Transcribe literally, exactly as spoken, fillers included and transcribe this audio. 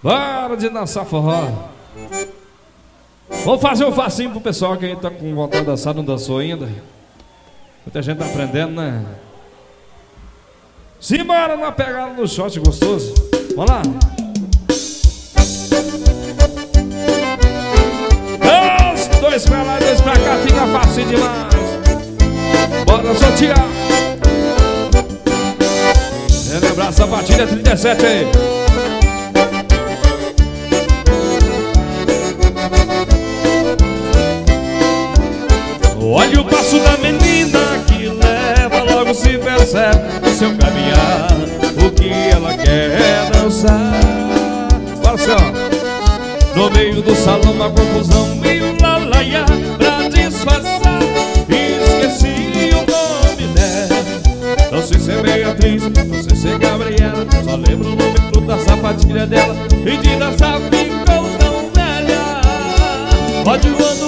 Para de dançar forró. Vamos fazer um facinho pro pessoal que aí tá com vontade de dançar, não dançou ainda. Muita gente tá aprendendo, né? Simbora na pegada no shot gostoso. Vamos lá. Dois, dois pra lá, dois pra cá, fica fácil demais. Bora sortear. Relembrar essa batida trinta e sete aí. Olha o passo da menina que leva, logo se percebe no seu caminhar o que ela quer dançar. Bora, senhor. No meio do salão uma confusão e um lalaiá pra disfarçar. Esqueci o nome dela. Não sei se é Beatriz, não sei se é Gabriela. Só lembro o nome tudo da sapatilha dela. E de dançar ficou tão velha. Pode voando